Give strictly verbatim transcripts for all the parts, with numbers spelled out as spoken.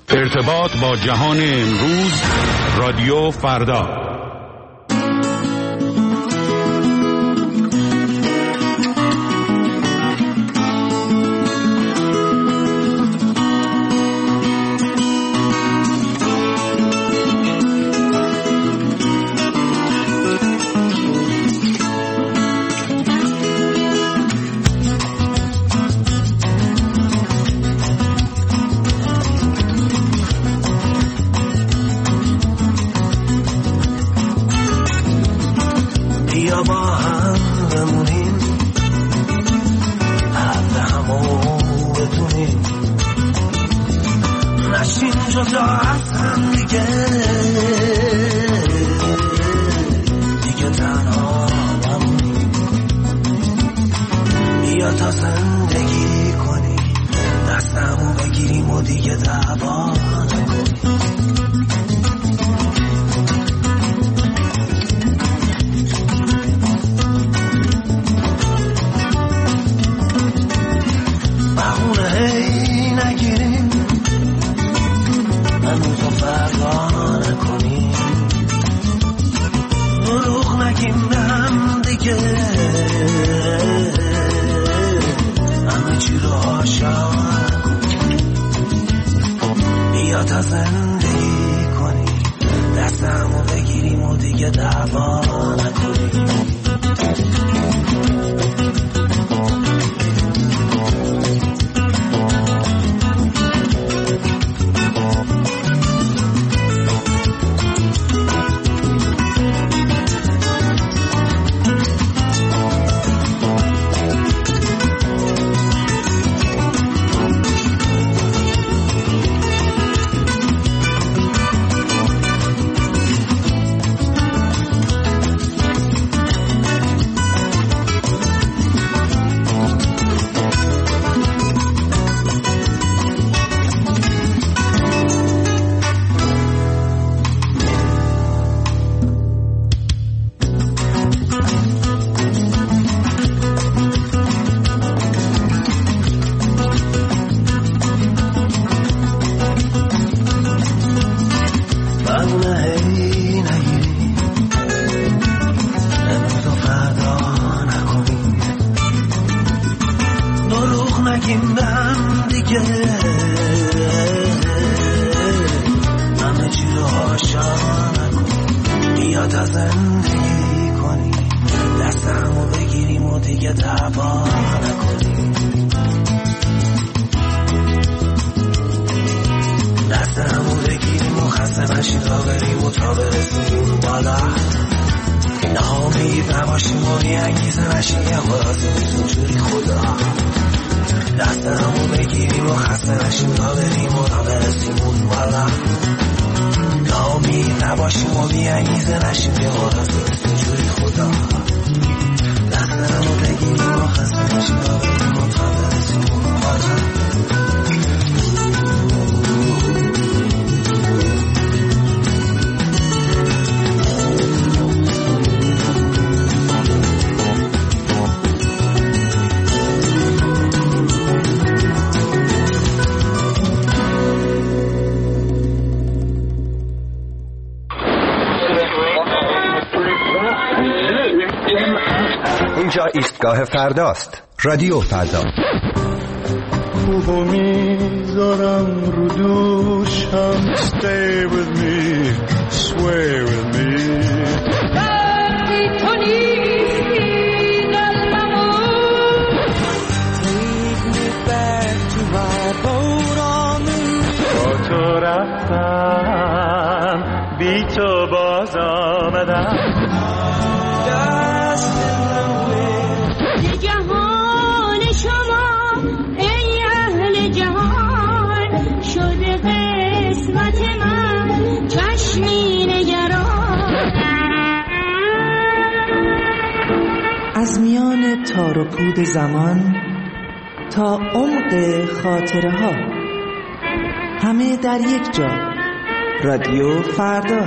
ارتباط با جهان امروز، رادیو فردا. اینجا ایستگاه فرداست. رادیو فردا. خوبو میذارم رو دوشم. Stay with me, sway with me. تو نیستی قلبمو. Take me back to my boat on the river. با تو رفتم، بی تو باز آمدم. جهان شما ای اهل جهان شده قسمت من چشمی نگران. از میان تار و پود زمان تا عمق خاطره ها، همه در یک جا. رادیو فردا.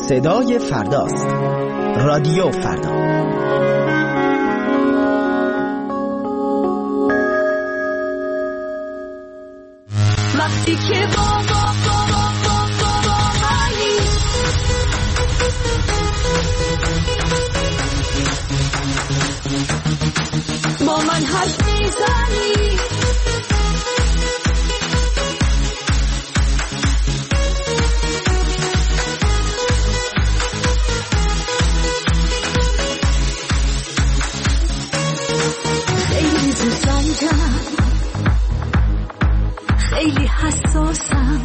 صدای فرداست. رادیو فردا. وقتی که بابا بابا بابا بابایی با من حرف میزنی، خیلی زود رنجم، خیلی حساسم،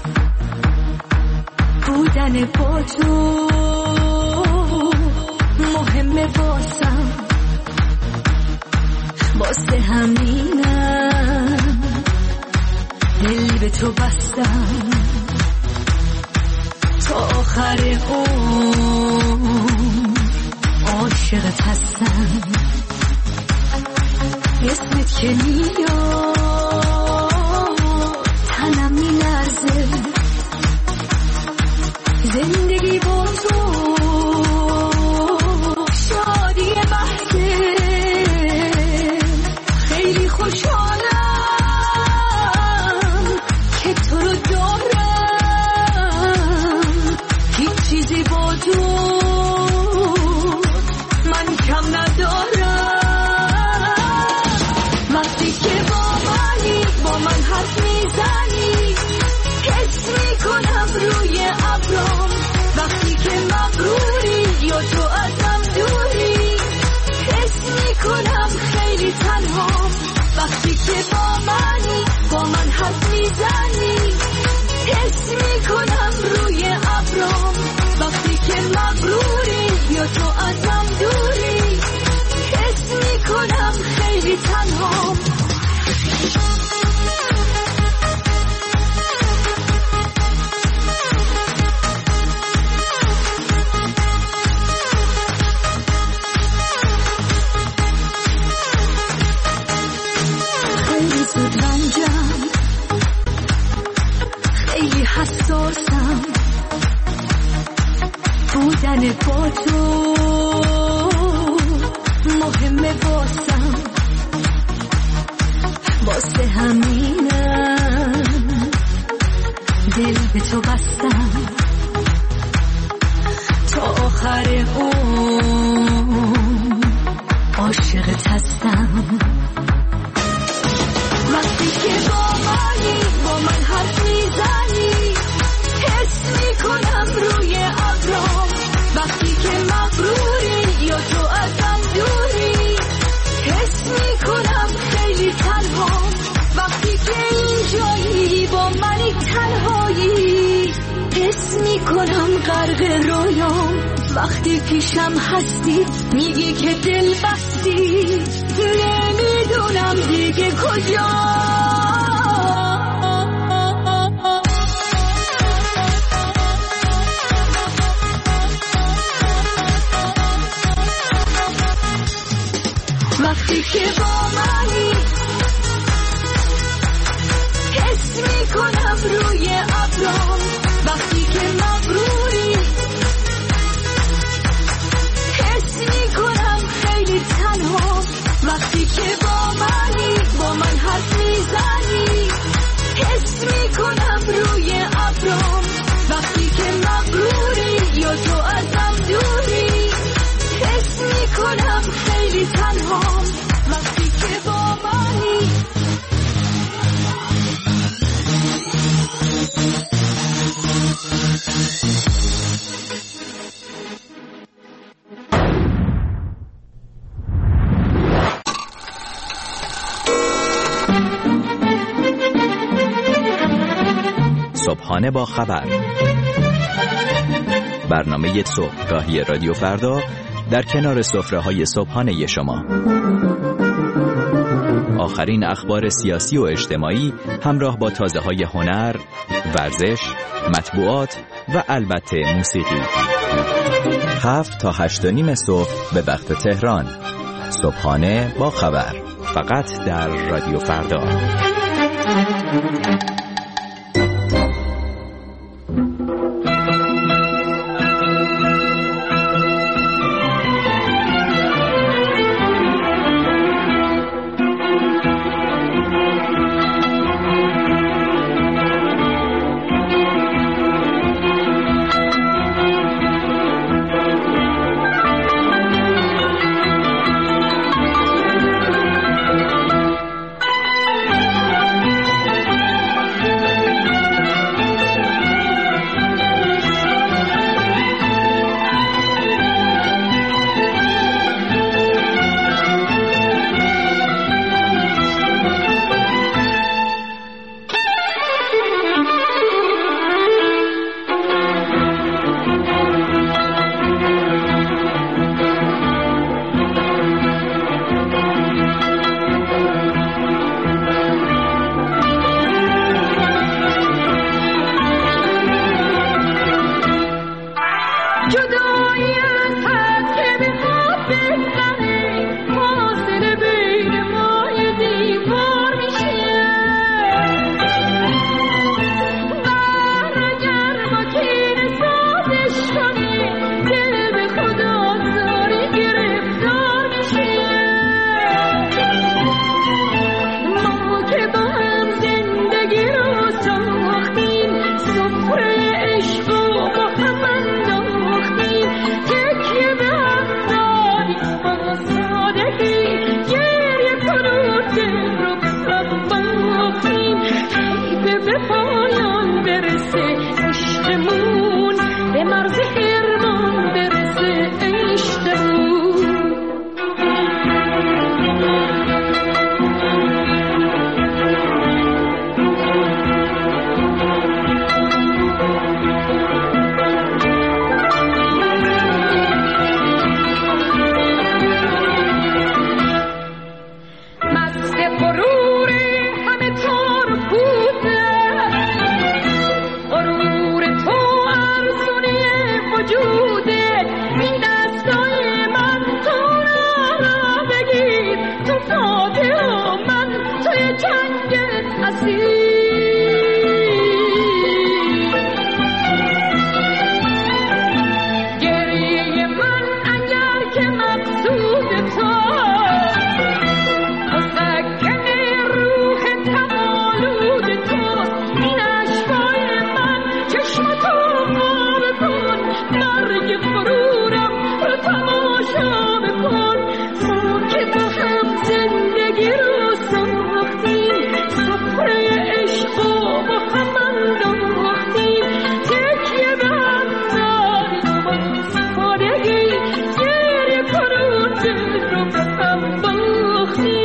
بودن با تو مهمه واسم، واسه همینم دل به تو بستم، تا آخر عمر عاشقت هستم. اسمت که میاد تنم میلرزه، زندگی با تو شادی بحثه، خیلی خوشحالم که تو رو دارم، هیچ چیزی با تو من کم ندارم. وقتی که با منی با من حرف میزنی، حس میکنم روی ابرام، وقتی که مغروری یا تو ازم دوری، حس میکنم خیلی تنهام. وقتی که با منی با من حرف میزنی، حس میکنم روی ابرام، وقتی که مغروری یا تو ازم دوری، حس میکنم خیلی تنهام. خیلی زود رنجم، خیلی حساسم، بودن با تو مهمه واسم، واسه همینم دل به تو بستم، تا آخر عمر عاشقت هستم. وقتی که با منی با من حرف میزنی، حس میکنم روی ابرام، وقتی که مغروری یا تو ازم دوری، حس میکنم خیلی تنهام. وقتی که اینجایی با منی تنهایی، حس میکنم غرق رویام، وقتی پیشم هستی میگی که دل بستی، نمیدونم دیگه کجا. وقتی که با منی حس میکنم روی ابرام، وقتی که مغروری حس میکنم خیلی تنها. وقتی که با منی با من حرف میزنی، حس میکنم روی ابرام، وقتی که مغروری یا تو ازم دوری، حس میکنم خیلی تنها. وقتی که با منی صبحانه با خبر، برنامه صبحگاهی رادیو فردا در کنار سفره‌های صبحانه شما. آخرین اخبار سیاسی و اجتماعی همراه با تازه‌های هنر، ورزش، مطبوعات و البته موسیقی. هفت تا هشت و نیم صبح به وقت تهران. صبحانه با خبر، فقط در رادیو فردا.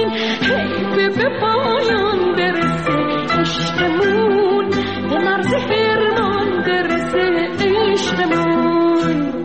بخونین حیف به پایان برسه عشقمون به مرز حرمان برسه عشقمون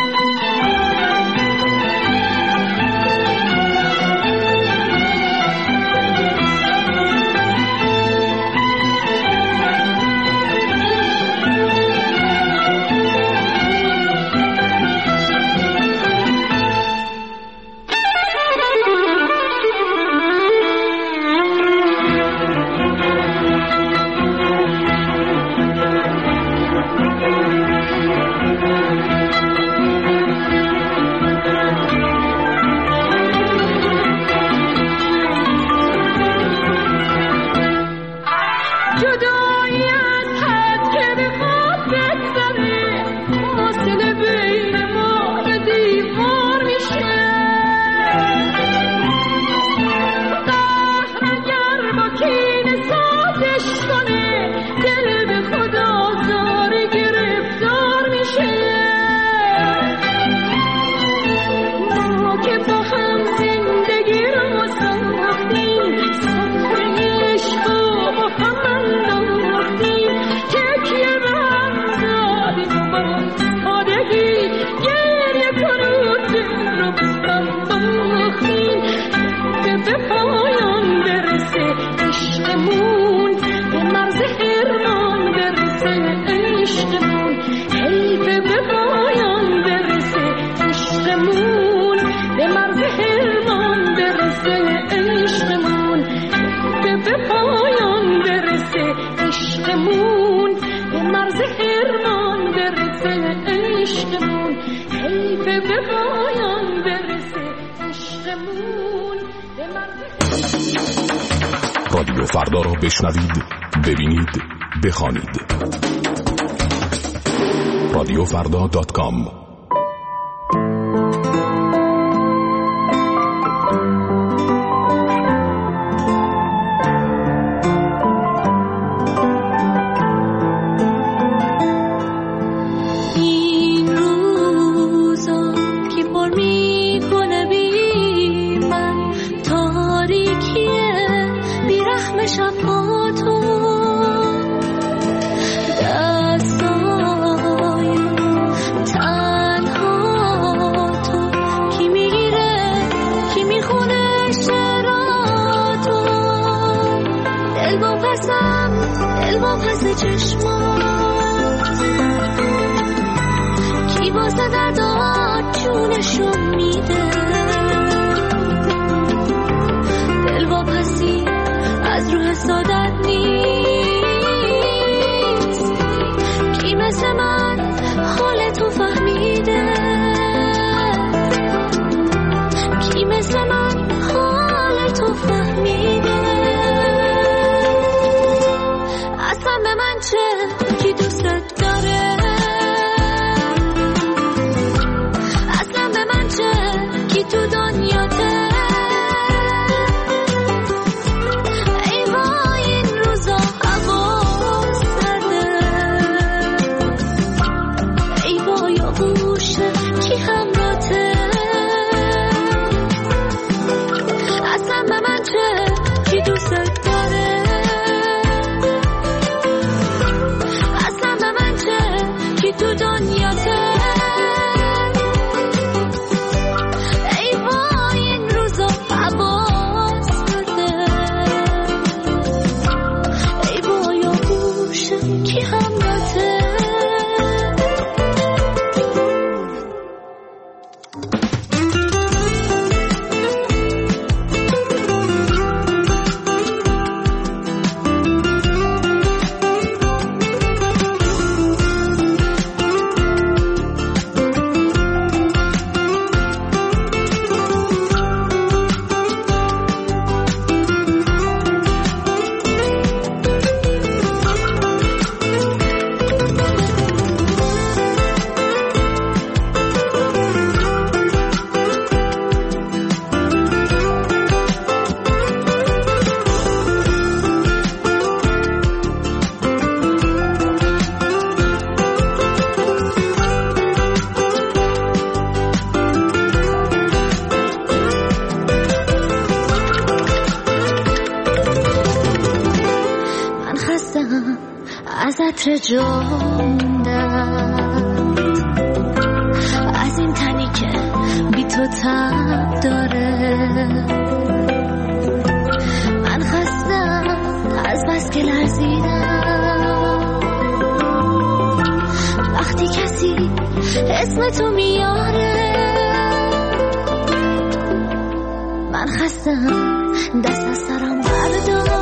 رادیو فردا را بشنوید، ببینید، بخوانید. رادیو فردا دات کام. تو قطره جا موندم از این تنی که بی تو تب داره. من خستم از بس که لرزیدم وقتی کسی اسم تو میاره. من خستم دست از سرم بردار.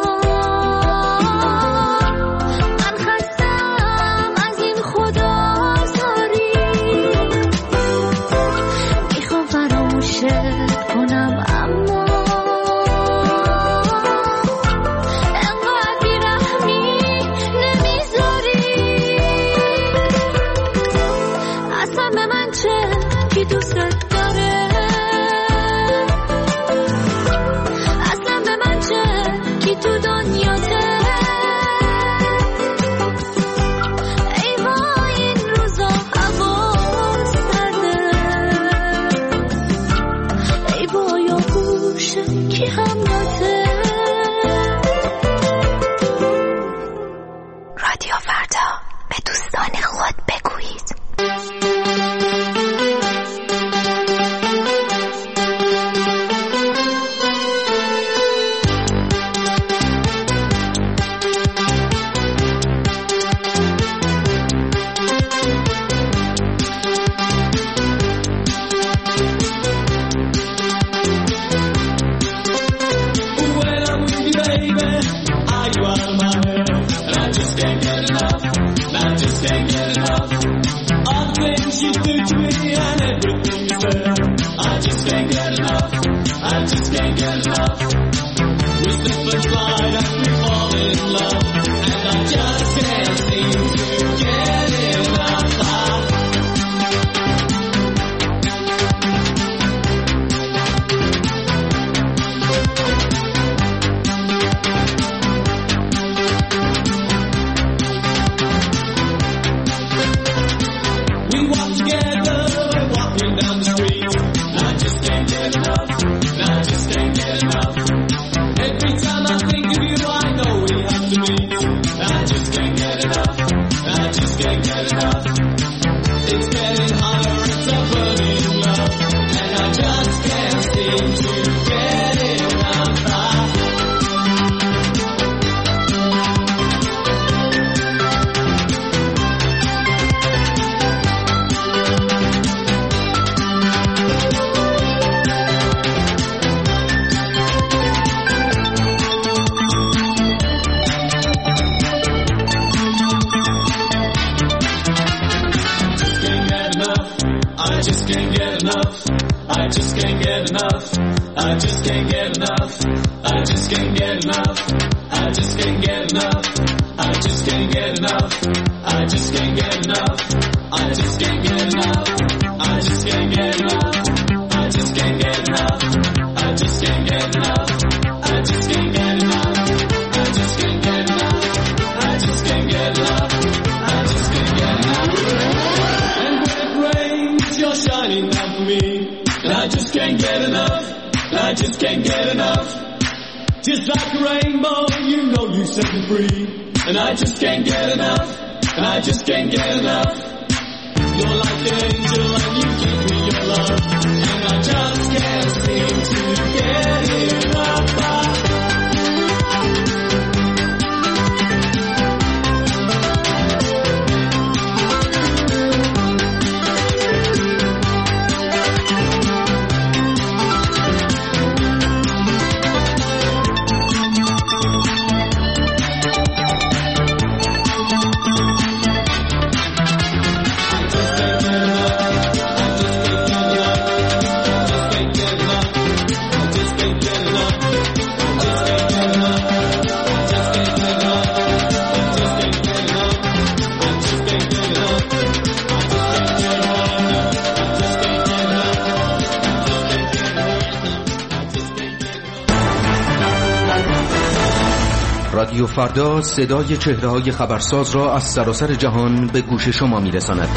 رادیو فردا صدای چهره‌های خبرساز را از سراسر جهان به گوش شما می‌رساند.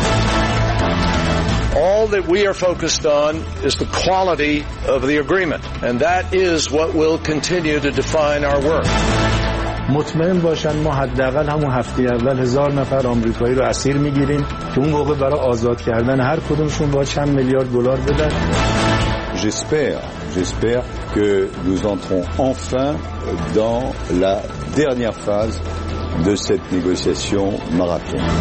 All that we are focused on is the quality of the agreement, and that is what will continue to define our work. مطمئن باشن ما حداقل همون هفته اول هزار نفر آمریکایی رو اسیر میگیریم که اون موقع برای آزاد کردن هر کدومشون با چند میلیارد دلار بدن. J'espère, j'espère que nous entrons enfin dans la dernière phase de cette négociation marathon.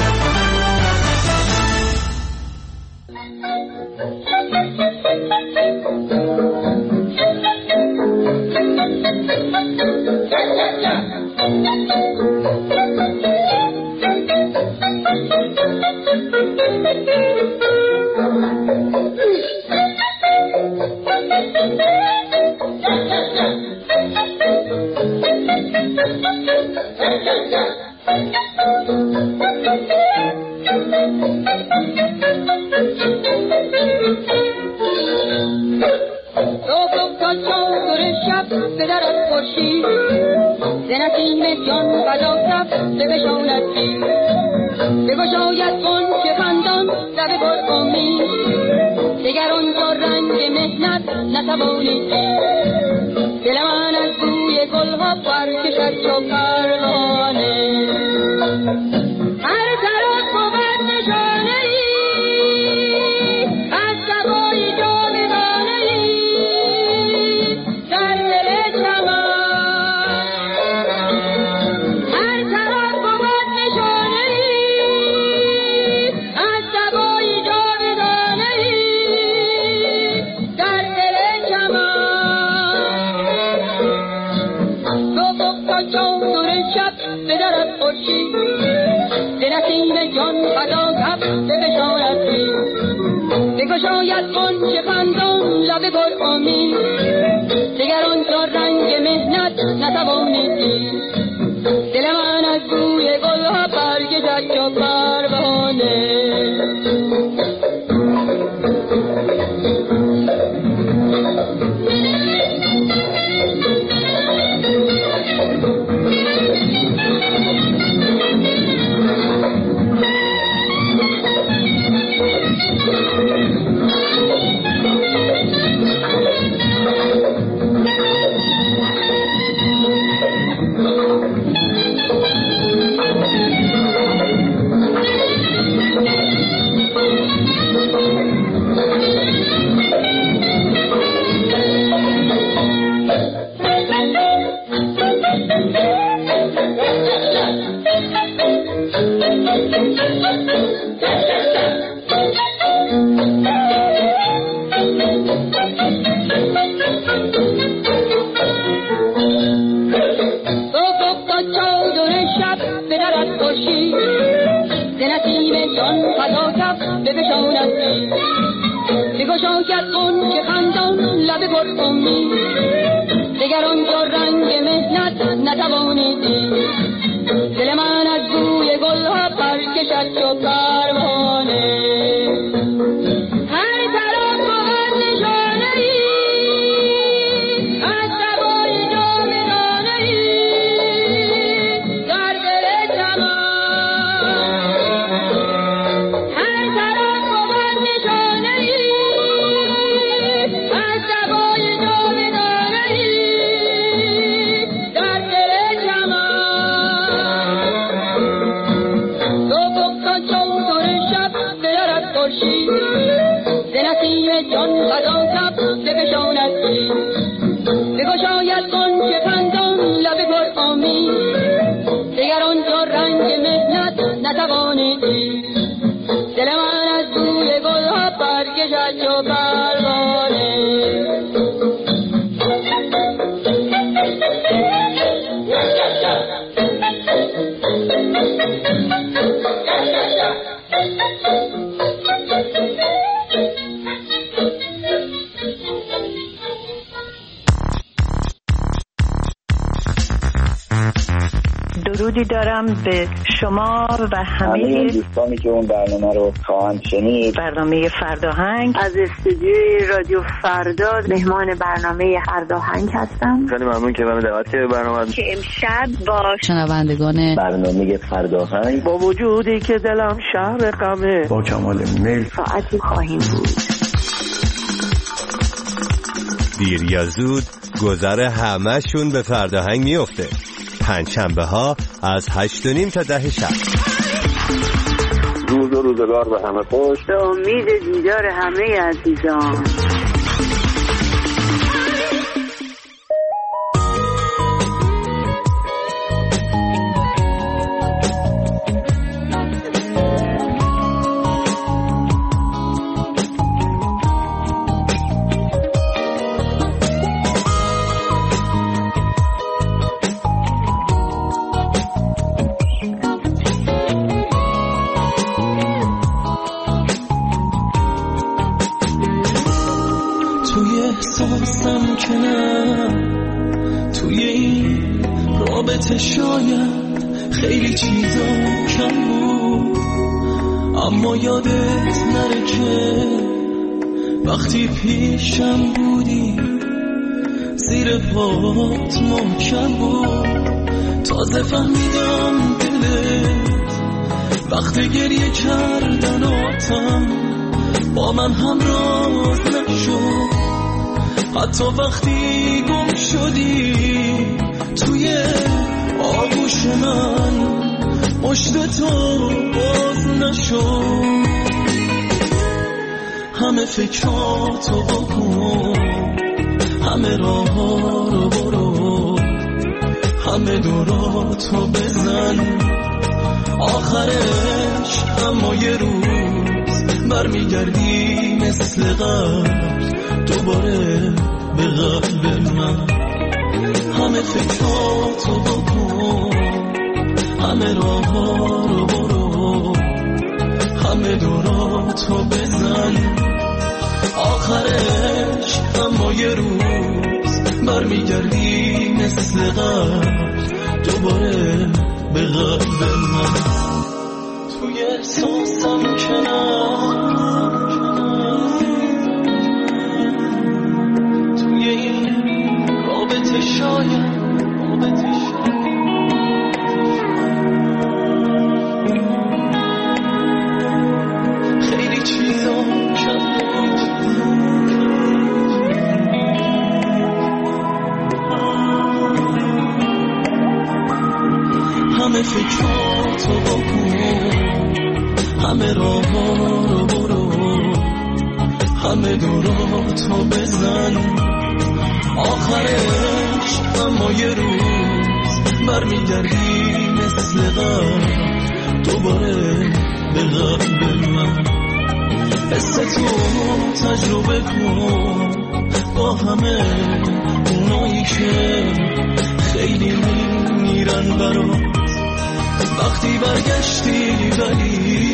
درودی دارم به شما و همه دوستانی که اون برنامه رو خواهند شنید. برنامه فرداهنگ از استودیوی رادیو فردا مهمان برنامه فرداهنگ هستم. خیلی ممنون که من دعوت کردید برنامه که امشب با شنوندگان برنامه فرداهنگ با وجودی که دلم شهر غمه با کمال میل ساعتی خواهیم بود. دیر یا زود گذر همه شون به فرداهنگ میفته. پنجشنبه ها از هشت و نیم تا ده شب. روز و روزگار به همه خوش. به امید دیدار همه عزیزان. شاید خیلی چیزا کم بود، اما یادت نره که وقتی پیشم بودی زیر پات محکم بود. تازه فهمیدم دلت وقت گریه کردن آتم با من همراز نشد، حتی وقتی گم شدی توی آغوش من مشت تو باز نشد. همه فکراتو بکن، همه راه ها رو برو، همه دوراتو بزن، آخرش اما یه روز برمیگردی مثل قبل دوباره به قلب من. همه فکراتو بکن، همه راه ها رو برو، همه دوراتو بزن، آخرش اما یه روز برمیگردی مثل قبل دوباره به قلب من. توی احساسم کنار، توی این رابطه شاید خیلی چیزا شد، همه فکراتو بکن، همه راه ها رو برو، همه دوراتو بزن، آخرش اما یه روز برمیگردی مثل قبل دوباره به قلب من. حس تو تجربه کن با همه اونایی که خیلی میمیرن برات، وقتی برگشتی ولی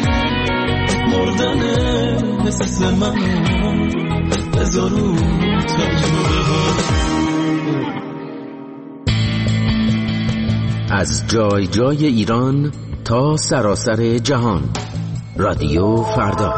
مردن مثل من بذار رو تجربه ها. از جای جای ایران تا سراسر جهان، رادیو فردا.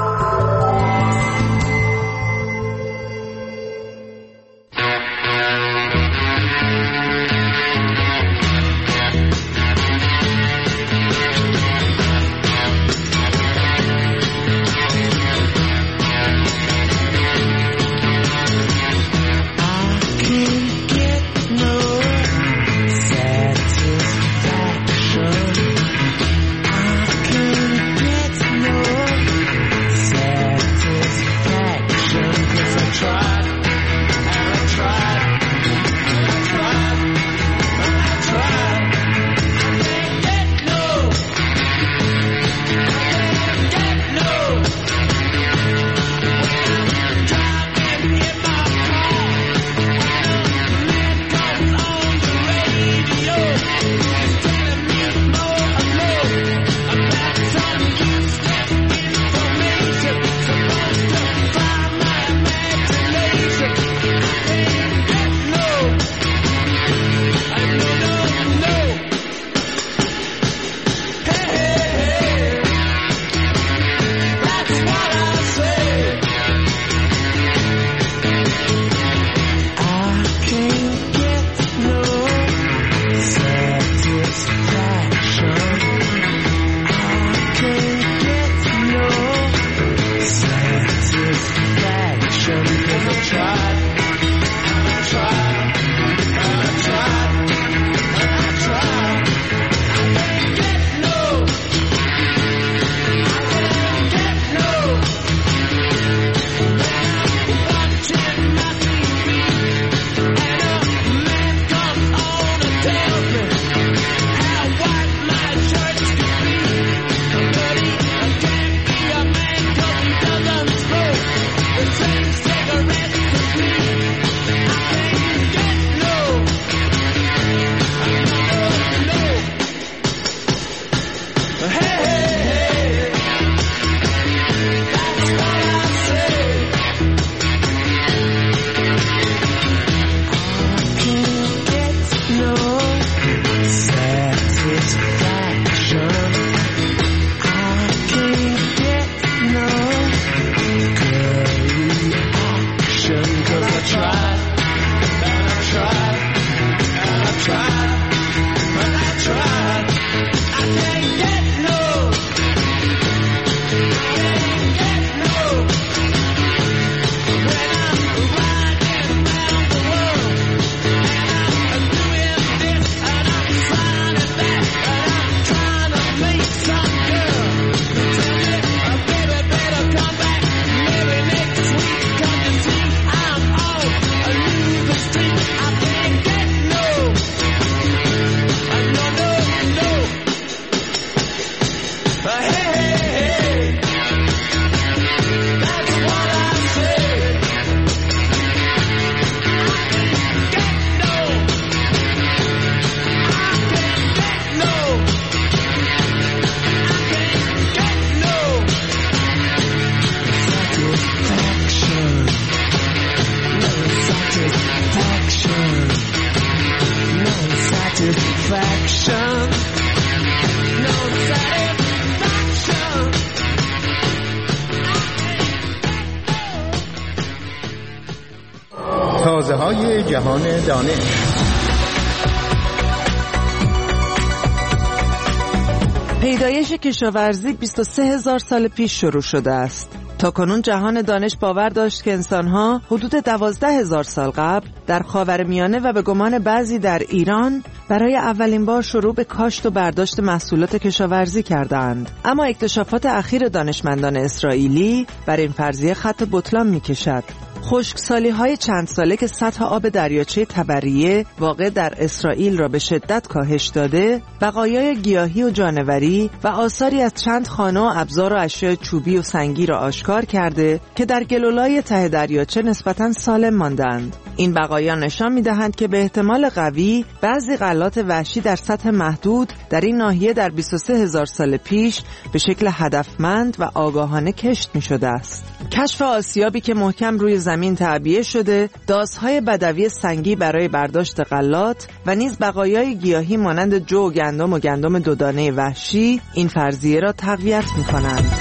satisfaction. No satisfaction. تازه های جهان دانش. پیدایش کشاورزی بیست و سه هزار سال پیش شروع شده است. تاکنون جهان دانش باور داشت که انسان‌ها حدود دوازده هزار سال قبل در خاورمیانه و به گمان بعضی در ایران برای اولین بار شروع به کاشت و برداشت محصولات کشاورزی کردند. اما اکتشافات اخیر دانشمندان اسرائیلی بر این فرضیه خط بطلان می‌کشد. خشکسالی‌های چند ساله که سطح آب دریاچه تبریه واقع در اسرائیل را به شدت کاهش داده، بقایای گیاهی و جانوری و آثاری از چند خانه و ابزار و اشیاء چوبی و سنگی را آشکار کرده که در گلولای ته دریاچه نسبتاً سالم ماندند. این بقایا نشان می‌دهند که به احتمال قوی بعضی غلات وحشی در سطح محدود در این ناحیه در بیست و سه هزار سال پیش به شکل هدفمند و آگاهانه کشت می‌شده است. کشف آسیابی که محکم روی زمین تعبیه شده، دازهای بدوی سنگی برای برداشت غلات و نیز بقایای گیاهی مانند جو و گندم و گندم دودانه وحشی این فرضیه را تقویت می‌کنند.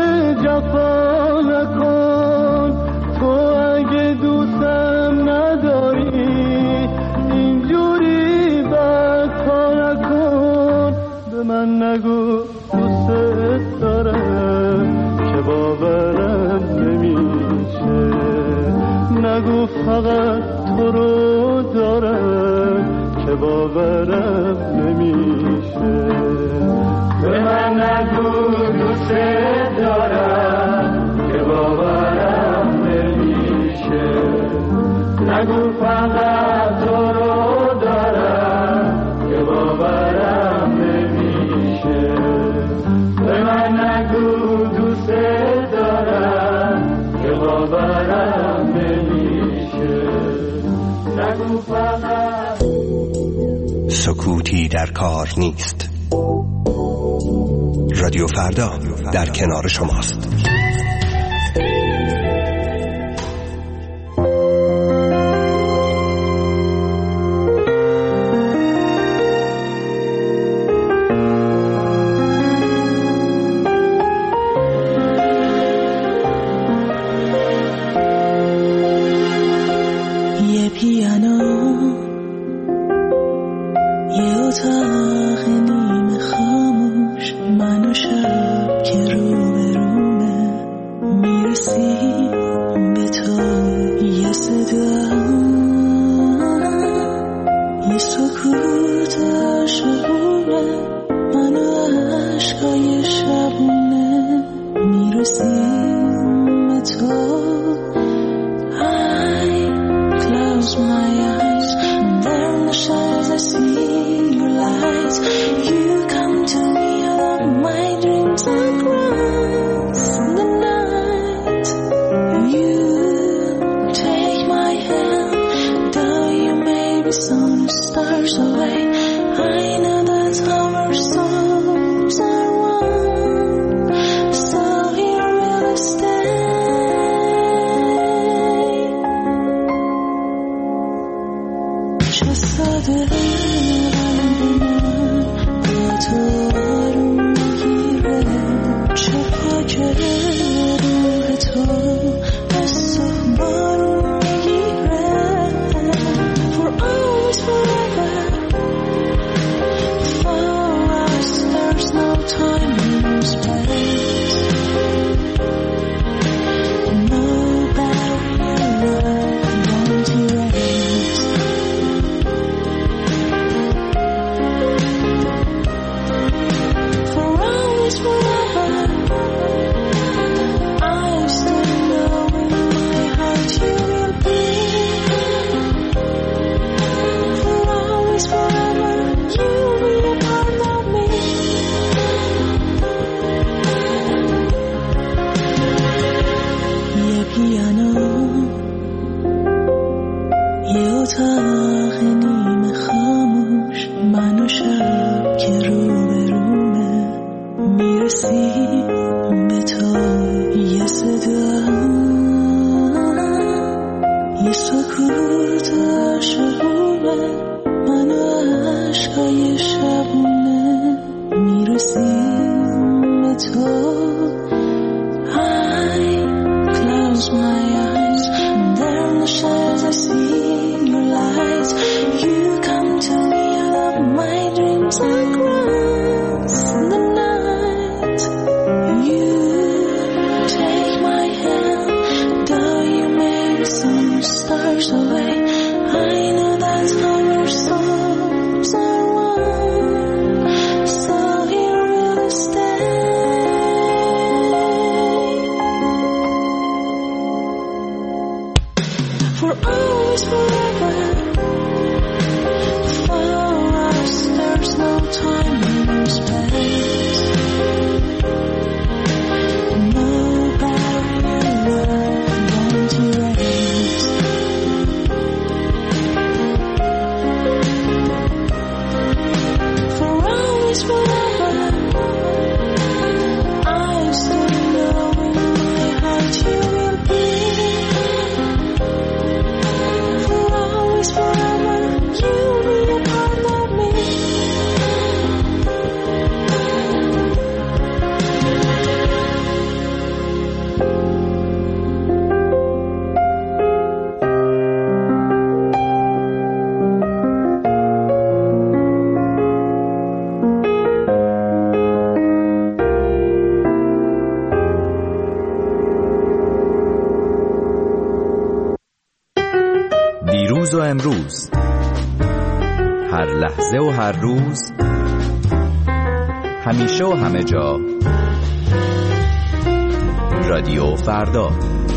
جفا نکن، تو اگه دوستم نداری فقط تو رو دارم که باورم نمیشه. به من نگو دوست دارم که باورم نمیشه. نگو فقط تو رو دارم که باورم نمیشه. به من نگو دوست دارم که باورم نمیشه. نگو فقط. سکوتی در کار نیست. رادیو فردا در کنار شماست. یه پیانو، یه اتاق نیمه خاموش، من و شب که رو به رومه، میرسیم به تو. یه صدا، یه سکوت عاشقونه، من و عشقای شبونه، میرسیم به تو. Close my eyes, and there in the shadows I see your lights. You come to me along my dreams and runs in the night. You take my hand, though you may be some stars away. I know that's how our souls are one, so here we'll stay. شده قلب من با تو آروم میگیره، چه پاکه روح تو از تو بارون میگیره. For always forever, for us there's no time and space, no barrier won't erase. اتاق نیمه خاموش، من و شب که رو به رومه، میرسیم به تو. یه صدا، یه سکوت عاشقونه، من و عشقای شبونه، میرسیم به تو. I close my eyes, and there in the shadows I see your lights. You come to me along my dreams and runs in the night. You take my hand, though you may be some stars away. امروز، هر لحظه و هر روز، همیشه و همه جا. رادیو فردا.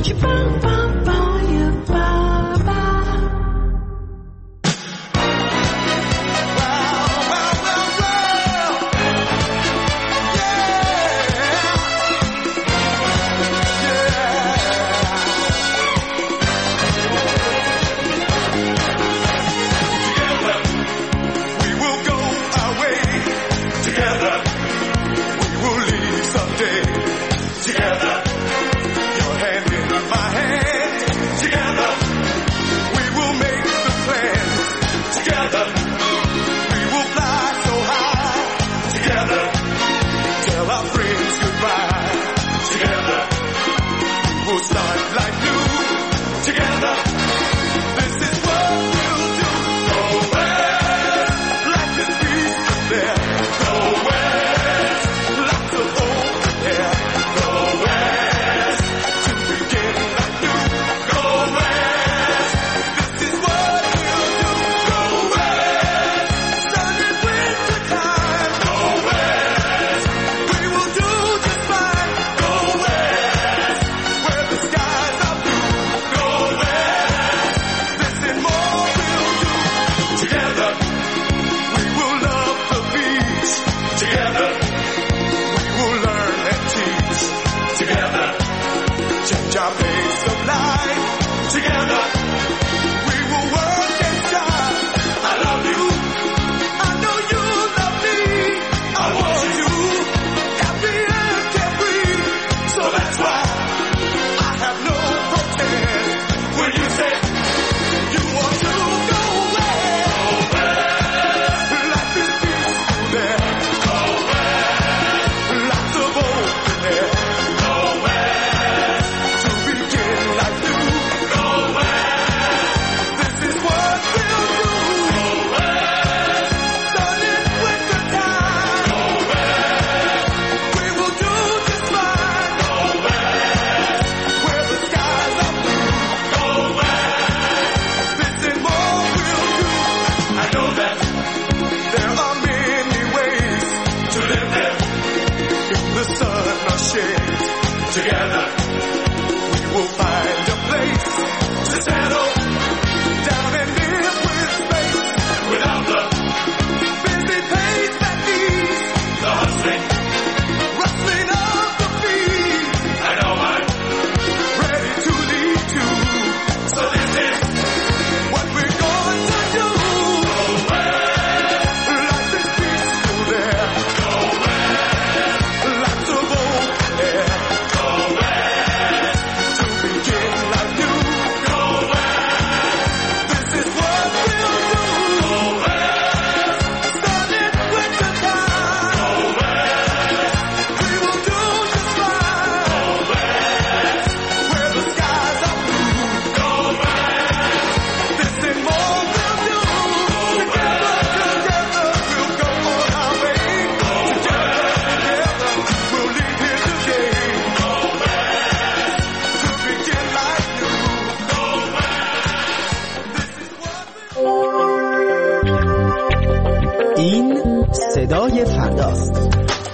این صدای فرداست.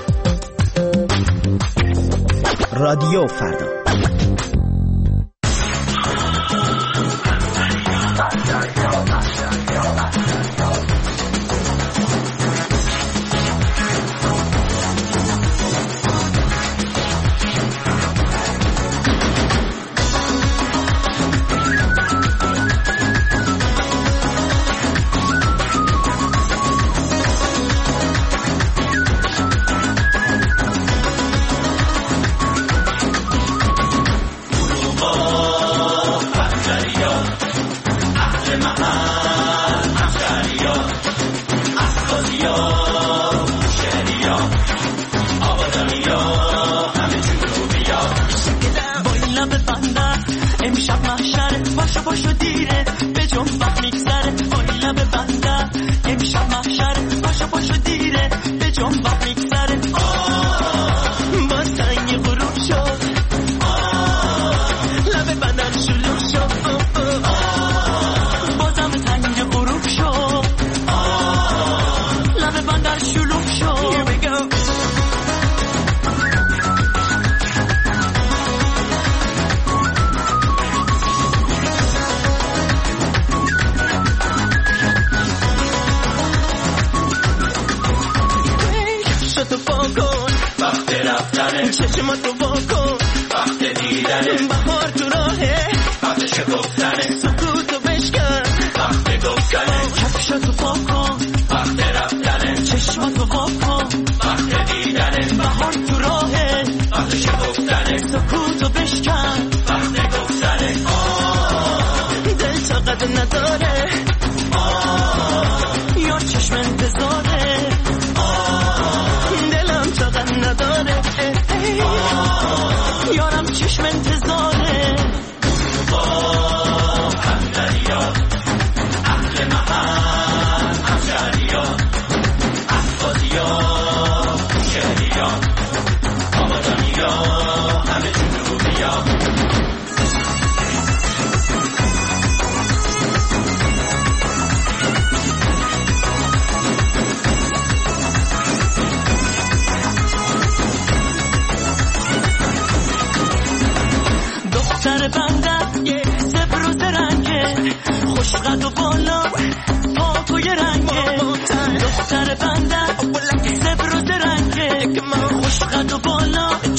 رادیو فردا. بازم چشماتو واکن وقت دیدنه بهار تو راهه وقت شکفتنه سکوتو بشکن وقت گفتنه کفشاتو پاکن وقت رفتنه چشماتو واکن وقت دیدنه بهار تو راهه وقت شکفتنه سکوتو بشکن وقت گفتنه دل طاقت نداره یا چشم انتظاره دلم طاقت نداره یارم چشم انتظاره با همدریا اهل محل همشهریا احفادیا شهریا آبادانیا همه جنوبیا دختر بنده یه زبر و زرنگه خوشقد و بالا پاک و یه رنگه دختر بنده زبر و زرنگه خوشقد و بالا